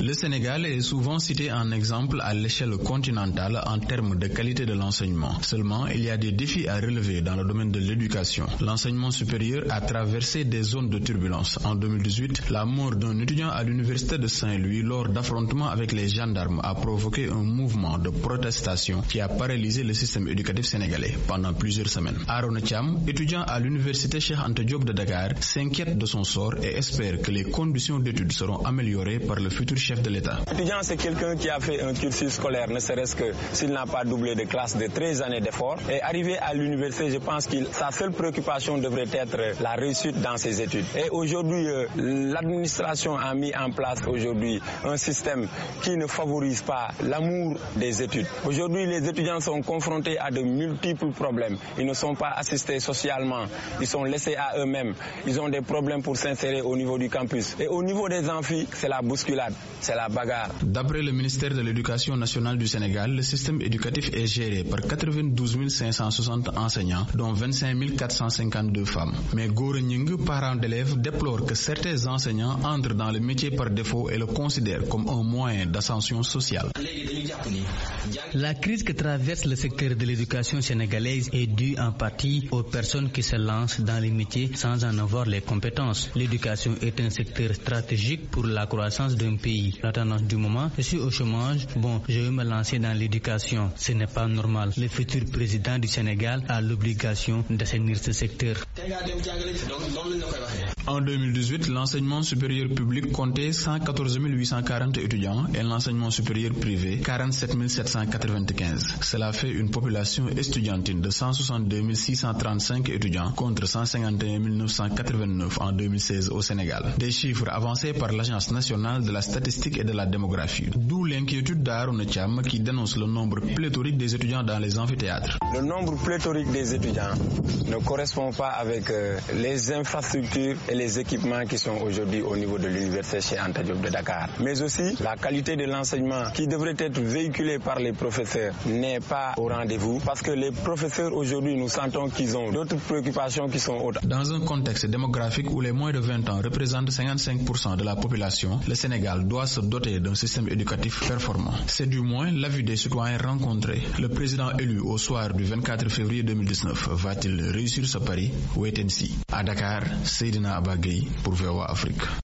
Le Sénégal est souvent cité en exemple à l'échelle continentale en termes de qualité de l'enseignement. Seulement, il y a des défis à relever dans le domaine de l'éducation. L'enseignement supérieur a traversé des zones de turbulence. En 2018, la mort d'un étudiant à l'université de Saint-Louis lors d'affrontements avec les gendarmes a provoqué un mouvement de protestation qui a paralysé le système éducatif sénégalais pendant plusieurs semaines. Arona Thiam, étudiant à l'université Cheikh Anta Diop de Dakar, s'inquiète de son sort et espère que les conditions d'études seront améliorées par le futur chef de l'État. L'étudiant, c'est quelqu'un qui a fait un cursus scolaire, ne serait-ce que s'il n'a pas doublé de classe de 13 années d'efforts. Et arrivé à l'université, je pense que sa seule préoccupation devrait être la réussite dans ses études. Et aujourd'hui, l'administration a mis en place aujourd'hui un système qui ne favorise pas l'amour des études. Aujourd'hui, les étudiants sont confrontés à de multiples problèmes. Ils ne sont pas assistés socialement, ils sont laissés à eux-mêmes. Ils ont des problèmes pour s'insérer au niveau du campus. Et au niveau des amphis, c'est la bousculade, c'est la bagarre. D'après le ministère de l'Éducation nationale du Sénégal, le système éducatif est géré par 92 560 enseignants, dont 25 452 femmes. Mais Gora Nying, parent d'élèves, déplore que certains enseignants entrent dans le métier par défaut et le considèrent comme un moyen d'ascension sociale. La crise que traverse le secteur de l'éducation sénégalaise est due en partie aux personnes qui se lancent dans les métiers sans en avoir les compétences. L'éducation est un secteur stratégique pour la croissance d'un pays. La tendance du moment, je suis au chômage, je vais me lancer dans l'éducation. Ce n'est pas normal. Le futur président du Sénégal a l'obligation d'assainir ce secteur. En 2018, l'enseignement supérieur public comptait 114 840 étudiants et l'enseignement supérieur privé 47 795. Cela fait une population estudiantine de 162 635 étudiants contre 151 989 en 2016 au Sénégal. Des chiffres avancés par l'Agence nationale de la statistique et de la démographie. D'où l'inquiétude d'Arona Thiam qui dénonce le nombre pléthorique des étudiants dans les amphithéâtres. Le nombre pléthorique des étudiants ne correspond pas avec les infrastructures et les équipements qui sont aujourd'hui au niveau de l'université Cheikh Anta Diop de Dakar. Mais aussi, la qualité de l'enseignement qui devrait être véhiculé par les professeurs n'est pas au rendez-vous parce que les professeurs aujourd'hui, nous sentons qu'ils ont d'autres préoccupations qui sont autres. Dans un contexte démographique où les moins de 20 ans représentent 55% de la population, le Sénégal doit se doter d'un système éducatif performant. C'est du moins l'avis des citoyens rencontrés. Le président élu au soir du 24 février 2019 va-t-il réussir ce pari? Wait and see. À Dakar, Seydina Abba Gueye pour VOA Afrique.